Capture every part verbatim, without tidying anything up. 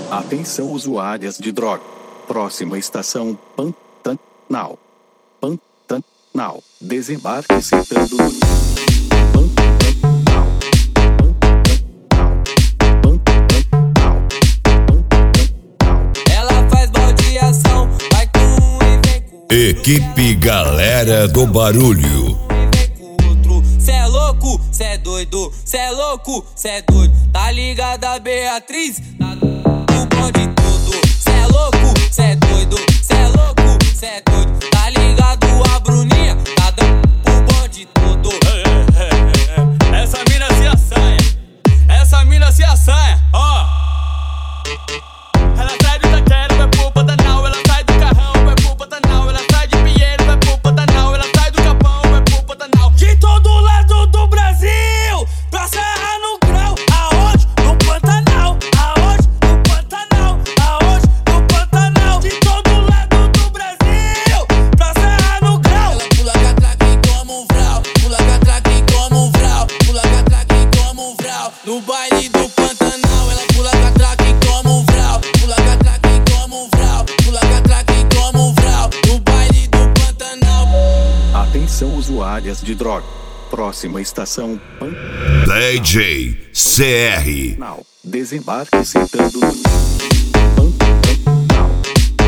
Atenção usuárias de droga. Próxima estação Pantanal. Pantanal. Desembarque sentando no Pantanal. Pantanal. Pantanal. Ela faz baldeação, vai com um e vem com outro. Equipe Galera do Barulho. Cê é louco, cê é doido, cê é louco, cê é doido. Tá ligada a Beatriz? Tá no bonde todo. Cê é louco, cê é doido, cê é louco, cê é doido. Tá ligado a Bruninha? Tá dando o bonde todo. Essa mina se assanha, essa mina se assanha, ó. Ela sai do Taquero, vai pro Pantanal. Ela sai do Carrão, vai pro Pantanal. Ela sai de Pinheiro, vai pro Pantanal. Ela sai do Capão, vai pro Pantanal. De todo lado do Brasil, pra Serra no Grau. Aonde? No Pantanal. Aonde? No Pantanal. Aonde? No Pantanal. De todo lado do Brasil, pra Serra no Grau. Ela pula catraca e toma um vral. Pula catraca e toma um vral. Pula catraca e toma um vral. No baile do Pantanal, ela pula catraca e toma um vral. Pula catraca e toma um vral. Pula catraca e toma um vral. No baile do Pantanal. Atenção usuárias de droga. Próxima estação D J C R. Pantanal. Desembarque sentando no Pantanal.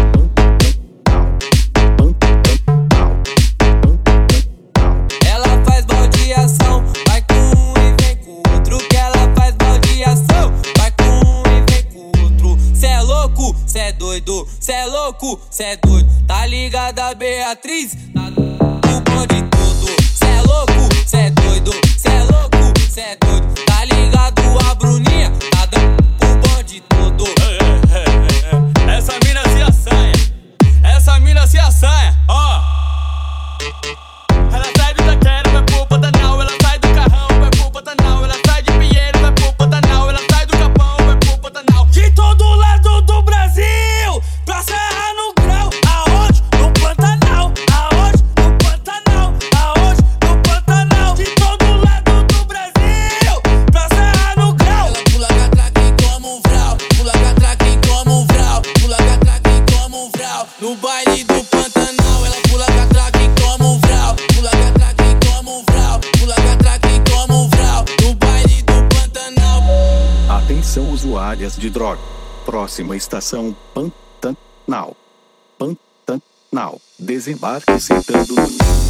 Pantanal. Pantanal. Ela faz baldeação, vai com um e vem com outro. Que ela faz baldeação, vai com um e vem com outro. Cê é louco, cê é doido, cê é louco, cê é doido. Tá ligada a Beatriz? Tá no bonde todo. Cê é louco, cê é doido, cê é louco, cê é doido. Tá ligado a Bruninha? Tá dando o bonde todo. Essa mina se assanha, essa mina se assanha, ó. Ela sai do Taquero, vai pro Pantanal. Ela sai do Carrão, vai pro Pantanal. Ela sai de Pinheiro, vai pro Pantanal. Ela sai do Capão, vai pro Pantanal. De todo lado do Brasil, pra Serra no Grau. Aonde? No Pantanal. Aonde? No Pantanal. Aonde? No Pantanal. De todo lado do Brasil, pra Serra no Grau. Ela pula catraca e toma um vral. Pula catraca e toma um vral. Pula catraca e toma um vral. No baile do Pantanal, ela pula catraca e toma um vral. Pula catraca e toma um vral. Pula catraca e toma um vral. No baile do Pantanal. Atenção usuárias de droga. Próxima estação Pantanal. Pantanal. Desembarque sentando no